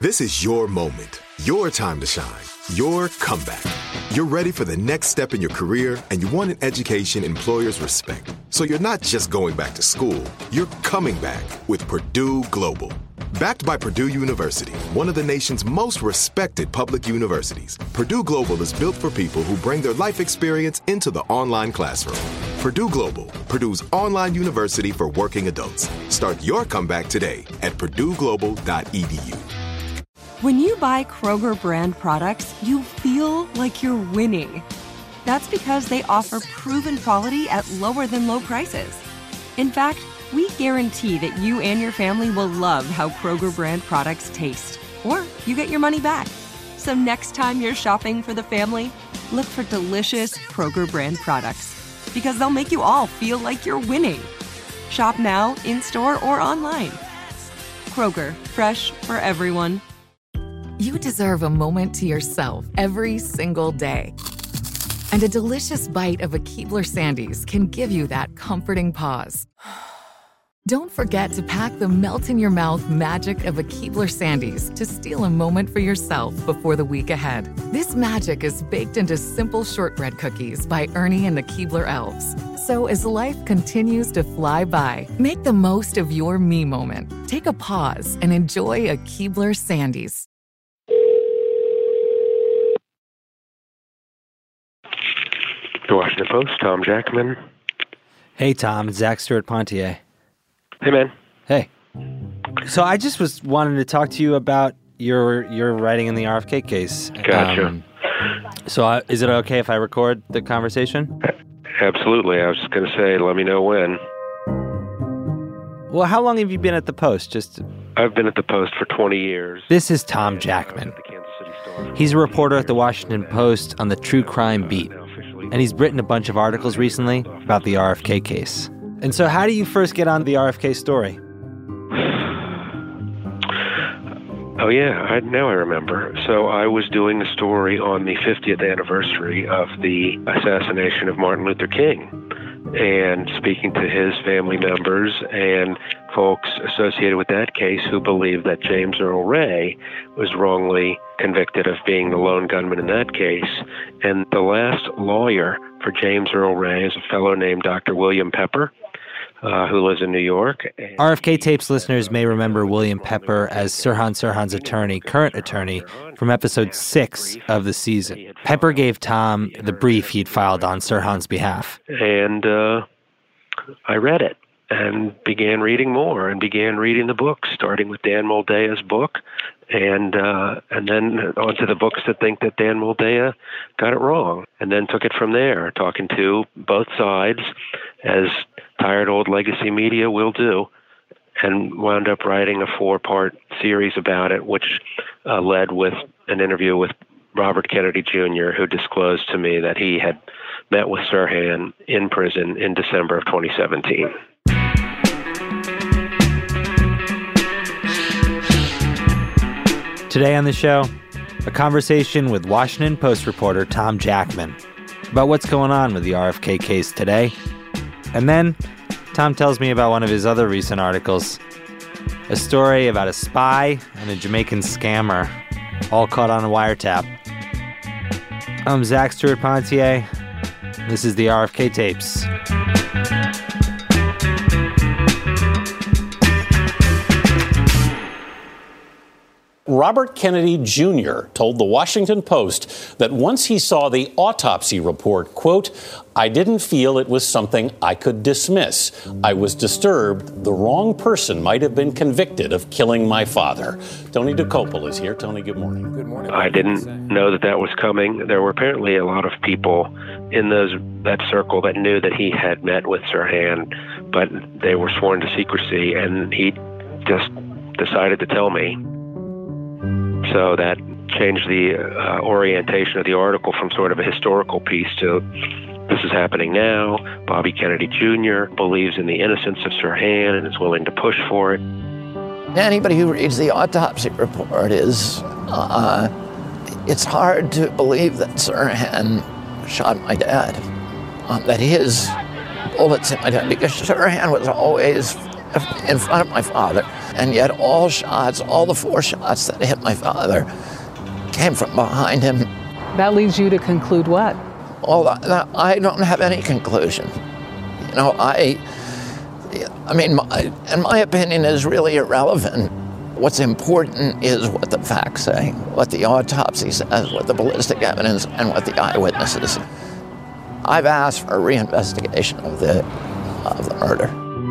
This is your moment, your time to shine, your comeback. You're ready for the next step in your career, and you want an education employers respect. So you're not just going back to school, you're coming back with Purdue Global. Backed by Purdue University, one of the nation's most respected public universities, Purdue Global is built for people who bring their life experience into the online classroom. Purdue Global, Purdue's online university for working adults. Start your comeback today at purdueglobal.edu. When you buy Kroger brand products, you feel like you're winning. That's because they offer proven quality at lower than low prices. In fact, we guarantee that you and your family will love how Kroger brand products taste, or you get your money back. So next time you're shopping for the family, look for delicious Kroger brand products, because they'll make you all feel like you're winning. Shop now, in-store, or online. Kroger, fresh for everyone. You deserve a moment to yourself every single day. And a delicious bite of a Keebler Sandies can give you that comforting pause. Don't forget to pack the melt-in-your-mouth magic of a Keebler Sandies to steal a moment for yourself before the week ahead. This magic is baked into simple shortbread cookies by Ernie and the Keebler Elves. So as life continues to fly by, make the most of your me moment. Take a pause and enjoy a Keebler Sandies. The Washington Post, Tom Jackman. Hey, Tom. It's Zach Stewart-Pontier. Hey, man. Hey. So I just was wanting to talk to you about your writing in the RFK case. Gotcha. Is it okay if I record the conversation? Absolutely. I was just going to say, let me know when. Well, how long have you been at the Post? I've been at the Post for 20 years. This is Tom Jackman. He's a reporter at the Washington Post on the true crime beat. And he's written a bunch of articles recently about the RFK case. And so how do you first get on the RFK story? Oh, yeah. Now I remember. So I was doing a story on the 50th anniversary of the assassination of Martin Luther King, and speaking to his family members and folks associated with that case who believed that James Earl Ray was wrongly convicted of being the lone gunman in that case. And the last lawyer for James Earl Ray is a fellow named Dr. William Pepper, who lives in New York. RFK Tapes listeners may remember William Pepper as Sirhan Sirhan's attorney, current attorney, from episode 6 of the season. Pepper gave Tom the brief he'd filed on Sirhan's behalf. And I read it and began reading more and began reading the books, starting with Dan Moldea's book, and then onto the books that think that Dan Moldea got it wrong, and then took it from there, talking to both sides, as tired old legacy media will do, and wound up writing a 4-part series about it, which led with an interview with Robert Kennedy Jr., who disclosed to me that he had met with Sirhan in prison in December of 2017. Today on the show, a conversation with Washington Post reporter Tom Jackman about what's going on with the RFK case today. And then Tom tells me about one of his other recent articles, a story about a spy and a Jamaican scammer, all caught on a wiretap. I'm Zach Stewart-Pontier. This is the RFK Tapes. Robert Kennedy Jr. told the Washington Post that once he saw the autopsy report, quote, "I didn't feel it was something I could dismiss. I was disturbed. The wrong person might have been convicted of killing my father." Tony Dokoupil is here. Tony, good morning. Good morning. I didn't know that was coming. There were apparently a lot of people in that circle that knew that he had met with Sirhan, but they were sworn to secrecy, and he just decided to tell me. So that changed the orientation of the article from sort of a historical piece to this is happening now. Bobby Kennedy Jr. believes in the innocence of Sirhan and is willing to push for it. Anybody who reads the autopsy report it's hard to believe that Sirhan shot my dad, that his bullets hit my dad, because Sirhan was always in front of my father, and yet all the 4 shots that hit my father came from behind him. That leads you to conclude what? Well, I don't have any conclusion. You know, I mean, my opinion is really irrelevant. What's important is what the facts say, what the autopsy says, what the ballistic evidence, and what the eyewitnesses. I've asked for a reinvestigation of the murder.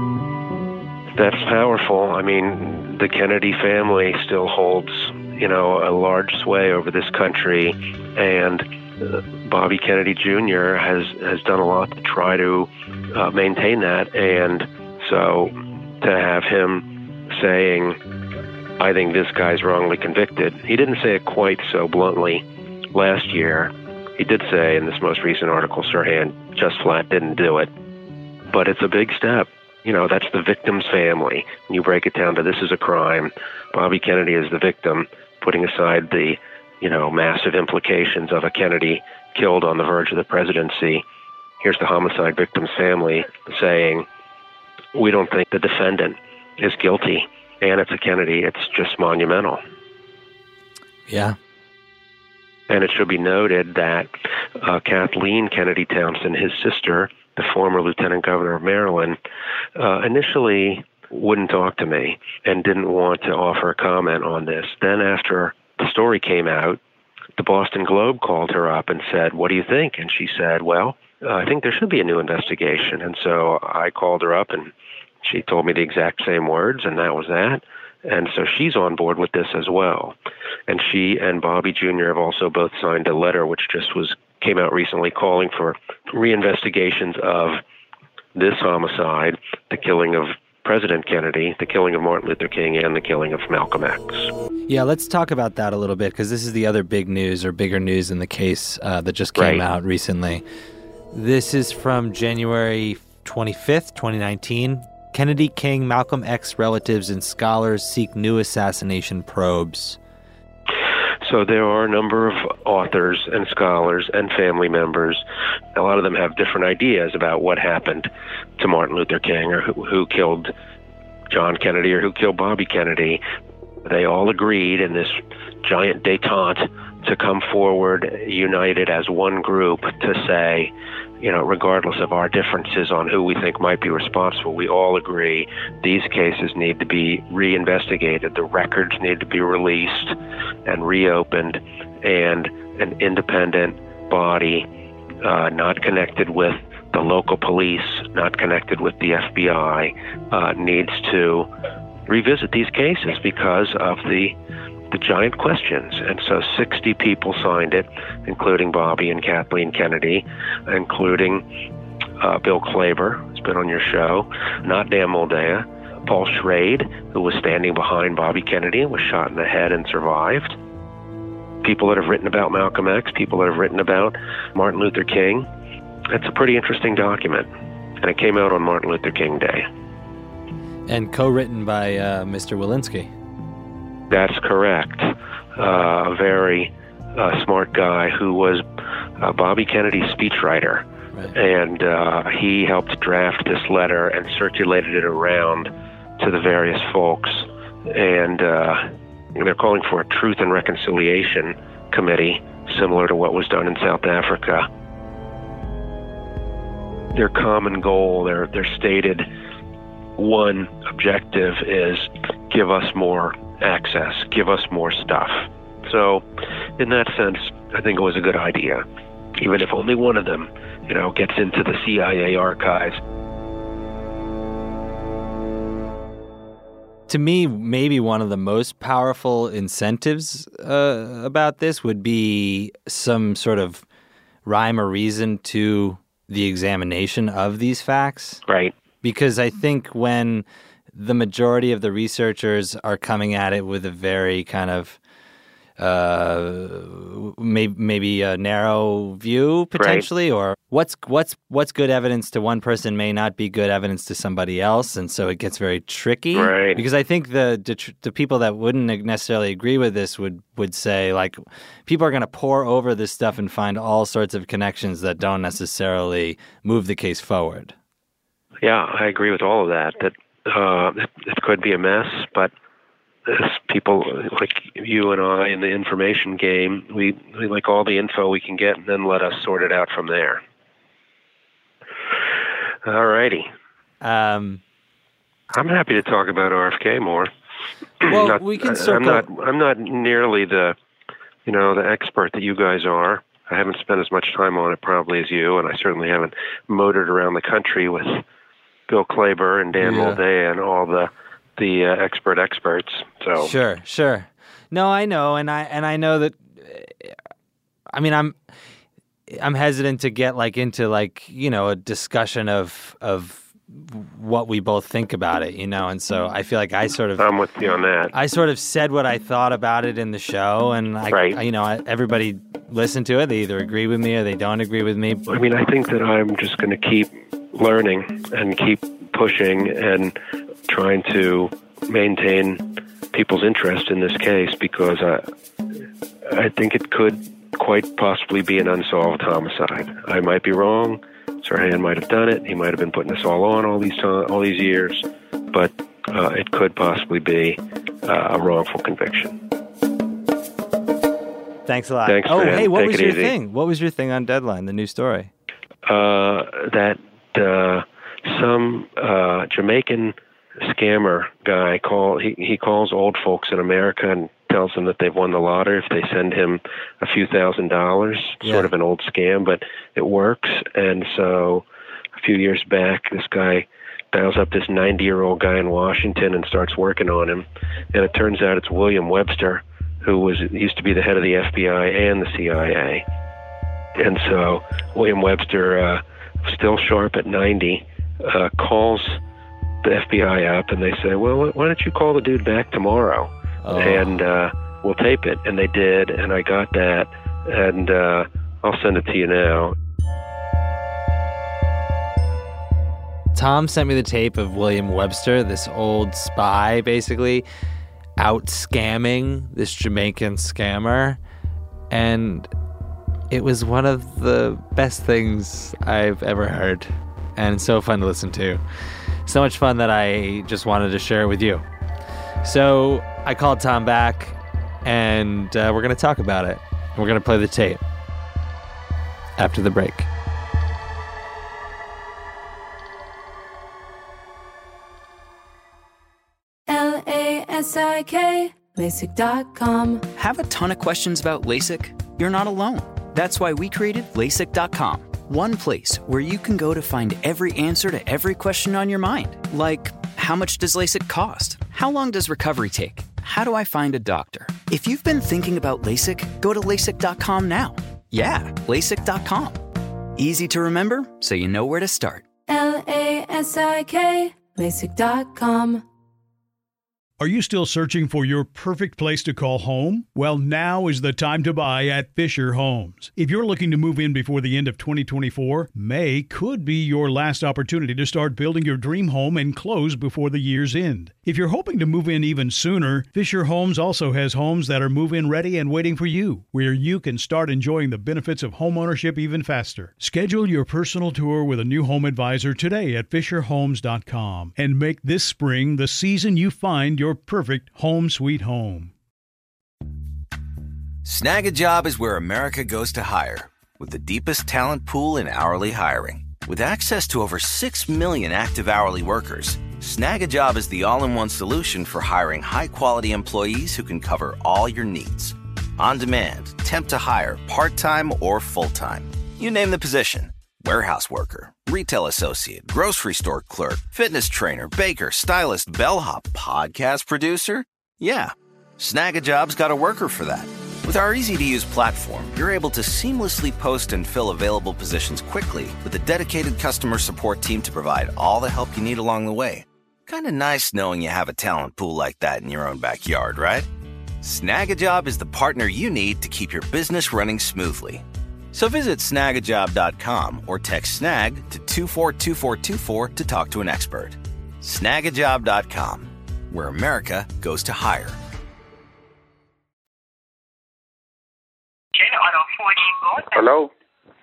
That's powerful. I mean, the Kennedy family still holds, you know, a large sway over this country, and Bobby Kennedy Jr. has done a lot to try to maintain that. And so to have him saying, I think this guy's wrongly convicted, he didn't say it quite so bluntly last year. He did say in this most recent article, Sirhan just flat didn't do it. But it's a big step. You know, that's the victim's family. When you break it down to this is a crime, Bobby Kennedy is the victim, putting aside the, you know, massive implications of a Kennedy killed on the verge of the presidency. Here's the homicide victim's family saying, we don't think the defendant is guilty, and it's a Kennedy. It's just monumental. Yeah. And it should be noted that Kathleen Kennedy Townsend, his sister, the former lieutenant governor of Maryland, initially wouldn't talk to me and didn't want to offer a comment on this. Then after the story came out, the Boston Globe called her up and said, what do you think? And she said, well, I think there should be a new investigation. And so I called her up and she told me the exact same words, and that was that. And so she's on board with this as well. And she and Bobby Jr. have also both signed a letter which came out recently calling for reinvestigations of this homicide, the killing of President Kennedy, the killing of Martin Luther King, and the killing of Malcolm X. Yeah, let's talk about that a little bit, because this is the other big news or bigger news in the case that just came out recently. This is from January 25th, 2019. Kennedy, King, Malcolm X relatives and scholars seek new assassination probes. So there are a number of authors and scholars and family members. A lot of them have different ideas about what happened to Martin Luther King, or who killed John Kennedy, or who killed Bobby Kennedy. They all agreed in this giant détente to come forward united as one group to say, you know, regardless of our differences on who we think might be responsible, we all agree these cases need to be reinvestigated. The records need to be released and reopened, and an independent body not connected with the local police, not connected with the FBI, needs to revisit these cases because of the giant questions. And so 60 people signed it, including Bobby and Kathleen Kennedy, including Bill Klaber, who's been on your show, not Dan Moldea, Paul Schrade, who was standing behind Bobby Kennedy and was shot in the head and survived, people that have written about Malcolm X, people that have written about Martin Luther King. It's a pretty interesting document, and it came out on Martin Luther King Day. And co-written by Mr. Walensky. That's correct. A very smart guy who was Bobby Kennedy's speechwriter. Right. And he helped draft this letter and circulated it around to the various folks. And they're calling for a Truth and Reconciliation Committee, similar to what was done in South Africa. Their common goal, their stated one objective is give us more access, give us more stuff. So in that sense, I think it was a good idea, even if only one of them, you know, gets into the CIA archives. To me, maybe one of the most powerful incentives about this would be some sort of rhyme or reason to the examination of these facts. Right. Because I think when the majority of the researchers are coming at it with a very kind of maybe a narrow view potentially, right, or what's good evidence to one person may not be good evidence to somebody else, and so it gets very tricky. Right. Because I think the people that wouldn't necessarily agree with this would say, like, people are going to pore over this stuff and find all sorts of connections that don't necessarily move the case forward. Yeah, I agree with all of that. That It could be a mess, but as people like you and I in the information game, we like all the info we can get and then let us sort it out from there. All righty. I'm happy to talk about RFK more. Well, we can circle. I'm not nearly the expert that you guys are. I haven't spent as much time on it probably as you, and I certainly haven't motored around the country with Bill Klaber and Dan Moldea and all the experts. So sure. No, I know, and I know that. I mean, I'm hesitant to get into a discussion of what we both think about it, and so I feel like I'm with you on that. I sort of said what I thought about it in the show, and everybody listened to it. They either agree with me or they don't agree with me. I mean, I think that I'm just going to keep learning and keep pushing and trying to maintain people's interest in this case, because I think it could quite possibly be an unsolved homicide. I might be wrong. Sirhan might have done it. He might have been putting us all on all these years, but it could possibly be a wrongful conviction. Thanks a lot. Thanks. Oh, man. Hey, what Take was it your easy. thing? What was your thing on Deadline, the new story? That some Jamaican scammer guy he calls old folks in America and tells them that they've won the lottery if they send him a few $1,000s. Sort of an old scam, but it works. And so a few years back, this guy dials up this 90-year-old guy in Washington and starts working on him. And it turns out it's William Webster, who used to be the head of the FBI and the CIA. And so William Webster, still sharp at 90, calls the FBI up and they say, well, why don't you call the dude back tomorrow? And we'll tape it. And they did, and I got that, and I'll send it to you now. Tom sent me the tape of William Webster, this old spy, basically, out scamming this Jamaican scammer. And it was one of the best things I've ever heard. And so fun to listen to. So much fun that I just wanted to share it with you. So I called Tom back, and we're going to talk about it. We're going to play the tape after the break. LASIK, LASIK.com. Have a ton of questions about LASIK? You're not alone. That's why we created LASIK.com. One place where you can go to find every answer to every question on your mind. Like, how much does LASIK cost? How long does recovery take? How do I find a doctor? If you've been thinking about LASIK, go to LASIK.com now. Yeah, LASIK.com. Easy to remember, so you know where to start. LASIK, LASIK.com. Are you still searching for your perfect place to call home? Well, now is the time to buy at Fisher Homes. If you're looking to move in before the end of 2024, May could be your last opportunity to start building your dream home and close before the year's end. If you're hoping to move in even sooner, Fisher Homes also has homes that are move-in ready and waiting for you, where you can start enjoying the benefits of homeownership even faster. Schedule your personal tour with a new home advisor today at FisherHomes.com and make this spring the season you find your perfect home sweet home. Snag a Job is where America goes to hire, with the deepest talent pool in hourly hiring. With access to over 6 million active hourly workers, Snag a Job is the all-in-one solution for hiring high-quality employees who can cover all your needs. On demand, temp to hire, part-time or full-time. You name the position. Warehouse worker, retail associate, grocery store clerk, fitness trainer, baker, stylist, bellhop, podcast producer. Yeah, Snag a Job's got a worker for that. With our easy-to-use platform, you're able to seamlessly post and fill available positions quickly with a dedicated customer support team to provide all the help you need along the way. Kind of nice knowing you have a talent pool like that in your own backyard, right? Snag a Job is the partner you need to keep your business running smoothly. So visit snagajob.com or text SNAG to 242424 to talk to an expert. Snagajob.com, where America goes to hire. Hello?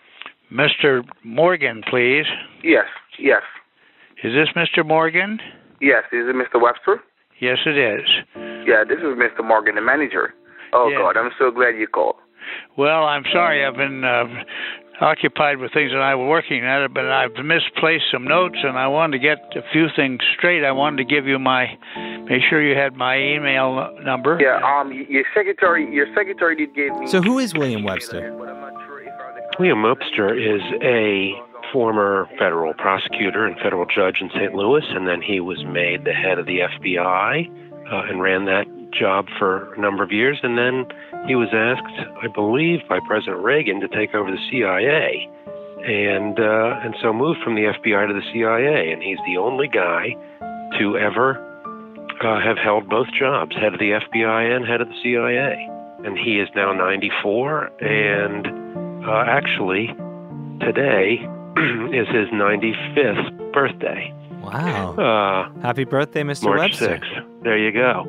Mr. Morgan, please. Yes. Is this Mr. Morgan? Yes, is it Mr. Webster? Yes, it is. Yeah, this is Mr. Morgan, the manager. Oh, Yeah. God, I'm so glad you called. Well, I'm sorry. I've been occupied with things that I was working at it, but I've misplaced some notes, and I wanted to get a few things straight. I wanted to give you make sure you had my email number. Yeah, your secretary did give me. So who is William Webster? William Webster is a former federal prosecutor and federal judge in St. Louis, and then he was made the head of the FBI and ran that job for a number of years, and then he was asked, I believe, by President Reagan to take over the CIA, and so moved from the FBI to the CIA, and he's the only guy to ever have held both jobs, head of the FBI and head of the CIA, and he is now 94, and actually today is his 95th birthday. Wow. Happy birthday, Mr. March Webster. 6th. There you go.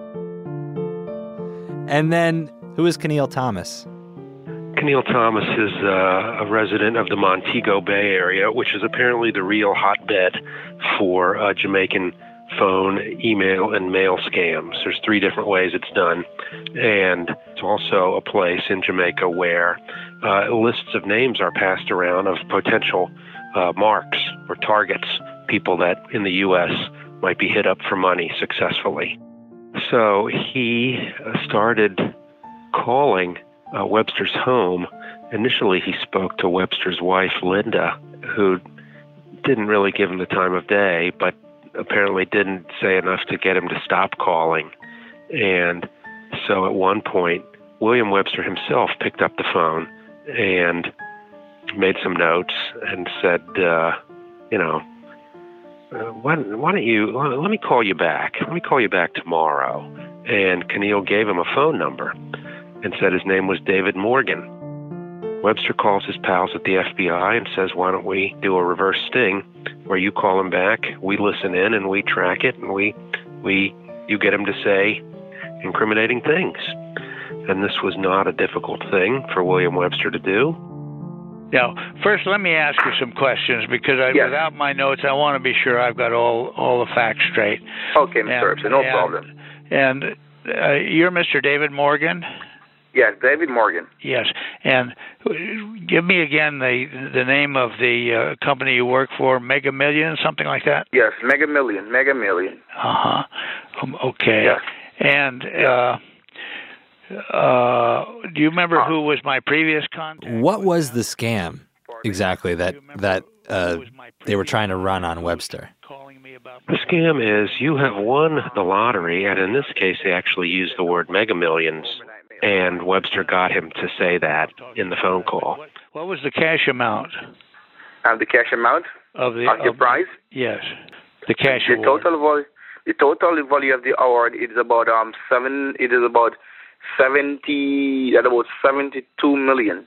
And then, who is Keneal Thomas? Keneal Thomas is a resident of the Montego Bay area, which is apparently the real hotbed for Jamaican phone, email, and mail scams. There's 3 different ways it's done. And it's also a place in Jamaica where lists of names are passed around of potential marks or targets, people that in the U.S. might be hit up for money successfully. So he started calling Webster's home. Initially, he spoke to Webster's wife, Linda, who didn't really give him the time of day, but apparently didn't say enough to get him to stop calling. And so at one point, William Webster himself picked up the phone and made some notes and said, why don't you, let me call you back. Let me call you back tomorrow. And Keneal gave him a phone number and said his name was David Morgan. Webster calls his pals at the FBI and says, why don't we do a reverse sting where you call him back, we listen in and we track it, and you get him to say incriminating things. And this was not a difficult thing for William Webster to do. Now, first, let me ask you some questions, because without my notes, I want to be sure I've got all the facts straight. Okay, Mr. Webster, no problem. And you're Mr. David Morgan? Yes, David Morgan. Yes. And give me again the name of the company you work for, Mega Million, something like that? Yes, Mega Million. Uh-huh. Okay. Yes. And do you remember who was my previous contact? What was the scam exactly that they were trying to run on Webster? The scam is you have won the lottery, and in this case, they actually used the word Mega Millions, and Webster got him to say that in the phone call. What was the cash amount? The cash amount of your prize? Yes, the cash the award. The total value of the award is about 72 million.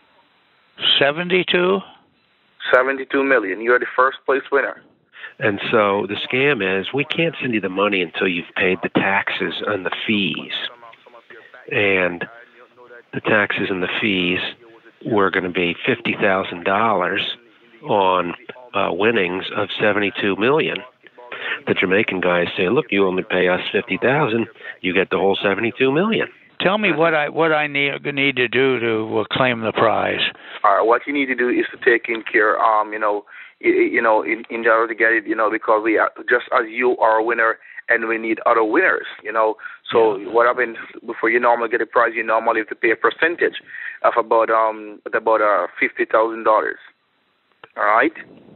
72? 72 million. You're the first place winner. And so the scam is we can't send you the money until you've paid the taxes and the fees. And the taxes and the fees were going to be $50,000 on winnings of $72 million. The Jamaican guys say, look, you only pay us $50,000, you get the whole $72 million. Tell me what I need to do to claim the prize. All right, what you need to do is to take in care, in order to get it, because we are, just as you are a winner, and we need other winners, So what happens before you normally get a prize? You normally have to pay a percentage of about $50,000. All right.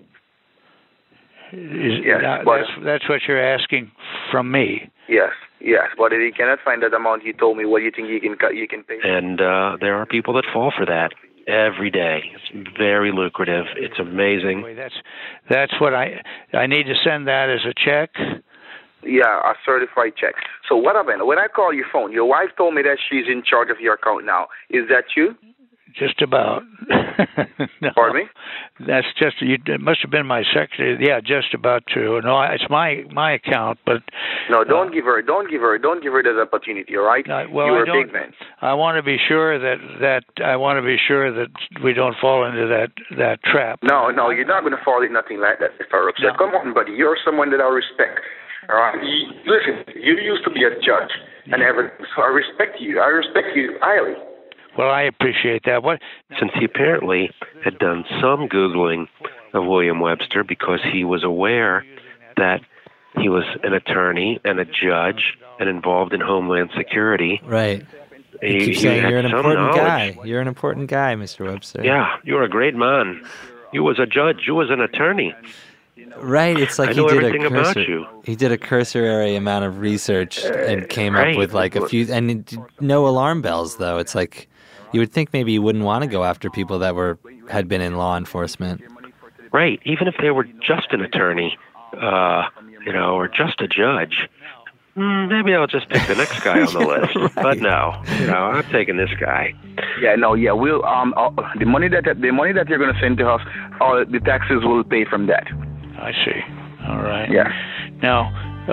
That's what you're asking from me. Yes. But if you cannot find that amount, you told me what you think you can pay. And there are people that fall for that every day. It's very lucrative. It's amazing. That's what I need to send that as a check. Yeah, a certified check. So what happened? When I call your phone, your wife told me that she's in charge of your account now. Is that you? Just about. No, Pardon me? That's just it must have been my secretary. Yeah, just about true. No, it's my account, but no, don't give her that opportunity. All right? Well, you're a big man. I want to be sure that we don't fall into that trap. No, you're not going to fall into nothing like that, Farouk. So come on, buddy. You're someone that I respect. All right? Listen, you used to be a judge and everything, so I respect you. I respect you highly. Well, I appreciate that. Since he apparently had done some Googling of William Webster because he was aware that he was an attorney and a judge and involved in Homeland Security. Right. He keeps saying you're an important guy. You're an important guy, Mr. Webster. Yeah, you're a great man. You was a judge. You was an attorney. Right, it's like I know everything about you. He did a cursory amount of research and came up with like a few, and no alarm bells though. It's like you would think maybe you wouldn't want to go after people that had been in law enforcement. Right, even if they were just an attorney, or just a judge. Maybe I'll just pick the next guy on the list. Right. But no, I'm taking this guy. Yeah, we'll the money that you're going to send to us, all the taxes will pay from that. I see. All right. Yeah. Now,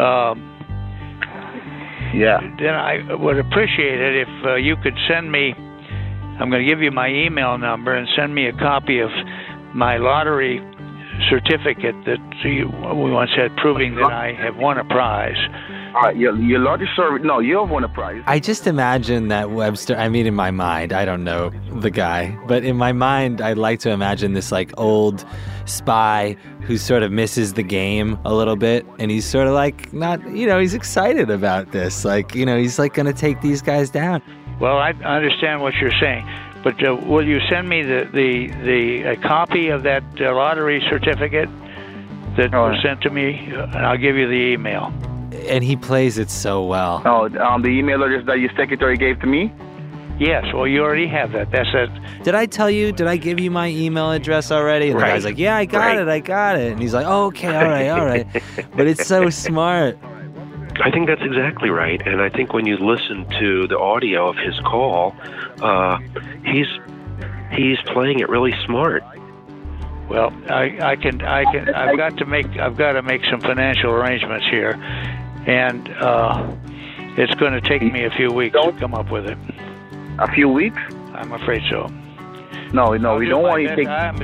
then I would appreciate it if you could send me. I'm going to give you my email number and send me a copy of my lottery certificate that we once had proving that I have won a prize. Your lottery service? No, you have won a prize. I just imagine that Webster. I mean, in my mind, I don't know the guy, but in my mind, I'd like to imagine this like old spy who sort of misses the game a little bit, and he's sort of like not, he's excited about this, like he's like going to take these guys down. Well, I understand what you're saying, but will you send me a copy of that lottery certificate that was sent to me, and I'll give you the email. And he plays it so well. Oh, the email address that your secretary gave to me? Yes, well, you already have that. That's it. Did I tell you? Did I give you my email address already? And the guy's like, yeah, I got it. And he's like, oh, okay, all right. But it's so smart. I think that's exactly right. And I think when you listen to the audio of his call, he's playing it really smart. Well, I've got to make some financial arrangements here, and it's going to take me a few weeks to come up with it. A few weeks? I'm afraid so. No, we don't want you to take.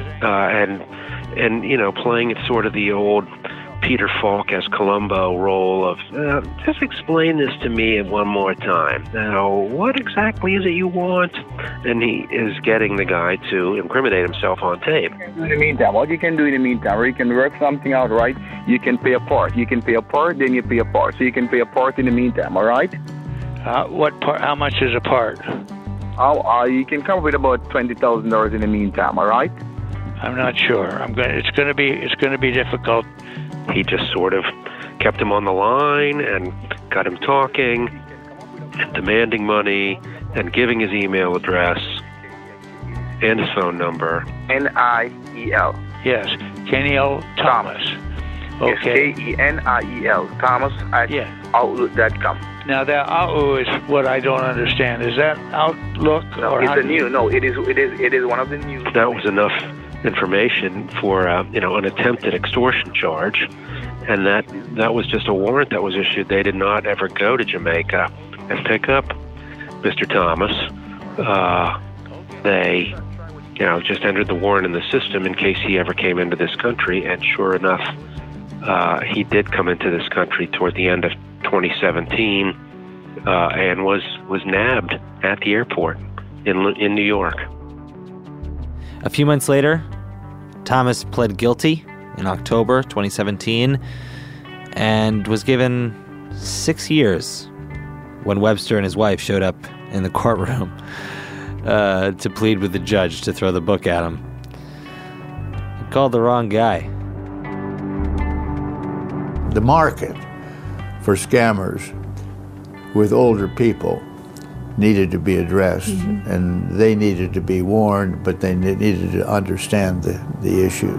And playing it sort of the old Peter Falk as Columbo role of just explain this to me one more time. Now, what exactly is it you want? And he is getting the guy to incriminate himself on tape. In the meantime, what you can do in the meantime, or you can work something out, right? You can pay a part. You can pay a part, then you pay a part. So you can pay a part in the meantime, all right? What part? How much is a part? You can come up with about $20,000 in the meantime, all right? I'm not sure. It's going to be difficult. He just sort of kept him on the line and got him talking and demanding money and giving his email address and his phone number. N-I-E-L. Yes, Keniel Thomas. Okay. Yes, K-E-N-I-E-L. Thomas at Outlook.com. Now that Outlook is what I don't understand. Is that Outlook? No, or it's a new. No, it is one of the new. That was enough information for an attempted extortion charge, and that was just a warrant that was issued. They did not ever go to Jamaica and pick up Mr. Thomas. They just entered the warrant in the system in case he ever came into this country, and sure enough, he did come into this country toward the end of 2017 and was nabbed at the airport in New York. A few months later, Thomas pled guilty in October 2017 and was given 6 years when Webster and his wife showed up in the courtroom to plead with the judge to throw the book at him. He called the wrong guy. The market for scammers with older people needed to be addressed, and they needed to be warned, but they needed to understand the issues.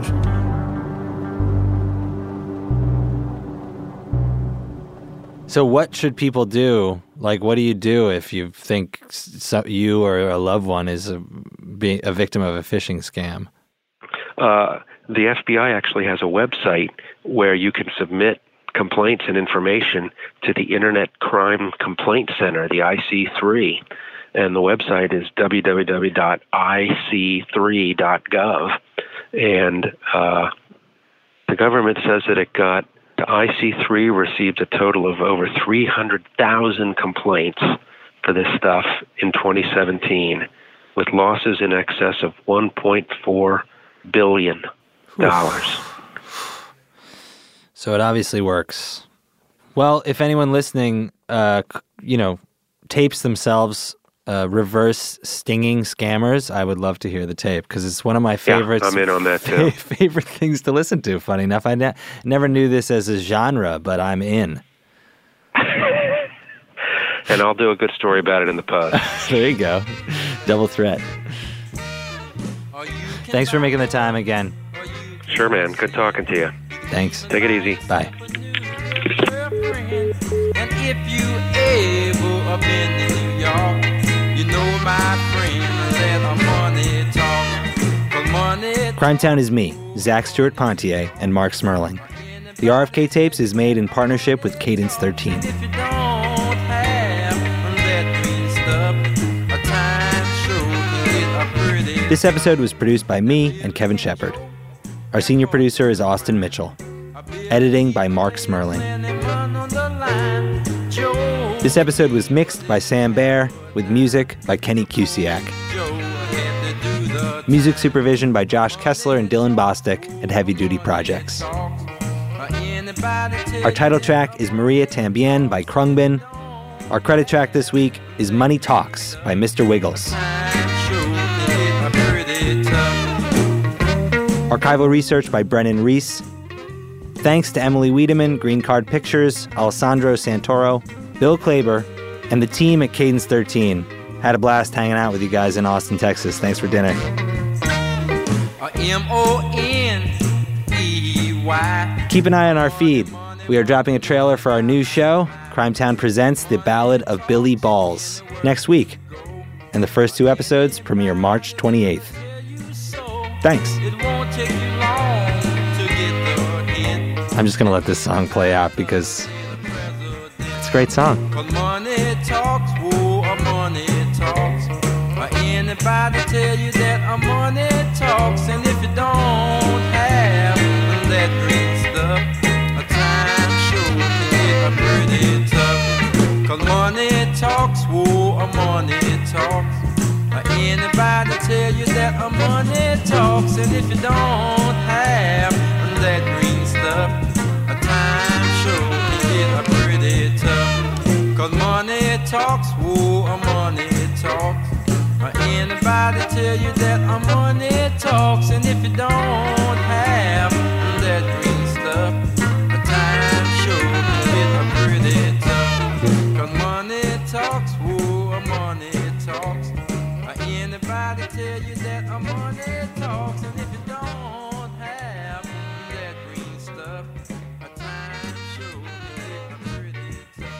So what should people do? Like, what do you do if you think you or a loved one is being a victim of a phishing scam? The FBI actually has a website where you can submit complaints and information to the Internet Crime Complaint Center, the IC3. And the website is www.ic3.gov. And the government says that the IC3 received a total of over 300,000 complaints for this stuff in 2017, with losses in excess of $1.4 billion. So it obviously works. Well, if anyone listening, tapes themselves reverse stinging scammers, I would love to hear the tape because it's one of my favorites. Yeah, I'm in on that too. Favorite things to listen to. Funny enough, I never knew this as a genre, but I'm in. And I'll do a good story about it in the post. There you go. Double threat. Thanks for making the time again. Sure, man. Good talking to you. Thanks. Take it easy. Bye. And if you ever been in New York, you know my friend that money talk. Crimetown is me, Zach Stewart Pontier, and Mark Smerling. The RFK Tapes is made in partnership with Cadence 13. This episode was produced by me and Kevin Shepard. Our senior producer is Austin Mitchell. Editing by Mark Smerling. This episode was mixed by Sam Baer, with music by Kenny Cusiak. Music supervision by Josh Kessler and Dylan Bostic at Heavy Duty Projects. Our title track is Maria Tambien by Krungbin. Our credit track this week is Money Talks by Mr. Wiggles. Archival research by Brennan Reese. Thanks to Emily Wiedemann, Green Card Pictures, Alessandro Santoro, Bill Klaber, and the team at Cadence 13. Had a blast hanging out with you guys in Austin, Texas. Thanks for dinner. M-O-N-E-Y. Keep an eye on our feed. We are dropping a trailer for our new show, Crimetown Presents The Ballad of Billy Balls, next week. And the first 2 episodes premiere March 28th. Thanks. I'm just going to let this song play out because it's a great song. Money talks, money talks. Anybody tell you that money talks? And if you don't have that green stuff, time sure can get pretty tough. 'Cause money talks, money talks. Anybody tell you that money talks? And if you don't have that green stuff, time sure can get pretty tough. 'Cause money talks, money talks. Anybody tell you that money talks? And if you don't have that green stuff, time sure can get pretty tough. 'Cause money talks, money talks. Anybody tell you that money talks? And if you don't have that green stuff, time sure can get pretty tough.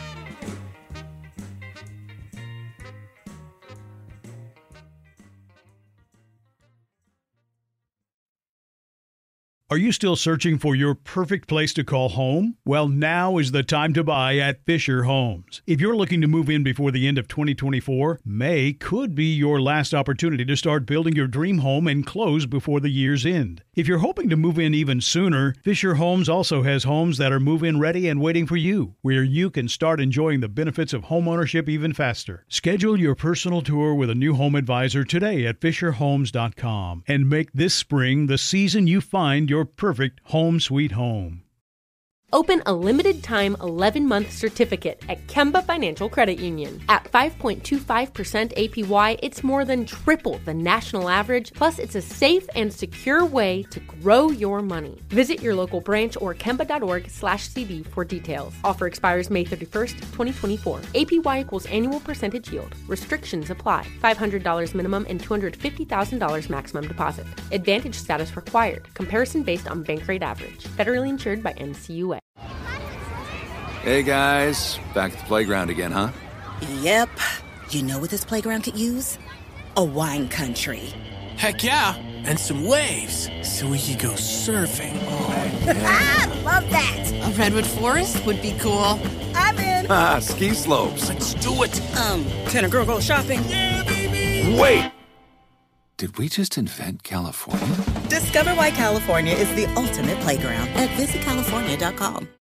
Are you still searching for your perfect place to call home? Well, now is the time to buy at Fisher Homes. If you're looking to move in before the end of 2024, May could be your last opportunity to start building your dream home and close before the year's end. If you're hoping to move in even sooner, Fisher Homes also has homes that are move-in ready and waiting for you, where you can start enjoying the benefits of homeownership even faster. Schedule your personal tour with a new home advisor today at FisherHomes.com and make this spring the season you find your perfect home sweet home. Open a limited-time 11-month certificate at Kemba Financial Credit Union. At 5.25% APY, it's more than triple the national average, plus it's a safe and secure way to grow your money. Visit your local branch or kemba.org/cb for details. Offer expires May 31st, 2024. APY equals annual percentage yield. Restrictions apply. $500 minimum and $250,000 maximum deposit. Advantage status required. Comparison based on bank rate average. Federally insured by NCUA. Hey guys, back at the playground again, huh? Yep. You know what this playground could use? a wine country. Heck yeah, and some waves so we could go surfing. Oh, yeah. Love that. A redwood forest would be cool. I'm in. Ski slopes. Let's do it. Can a girl go shopping? Yeah, baby. Wait. Did we just invent California? Discover why California is the ultimate playground at visitcalifornia.com.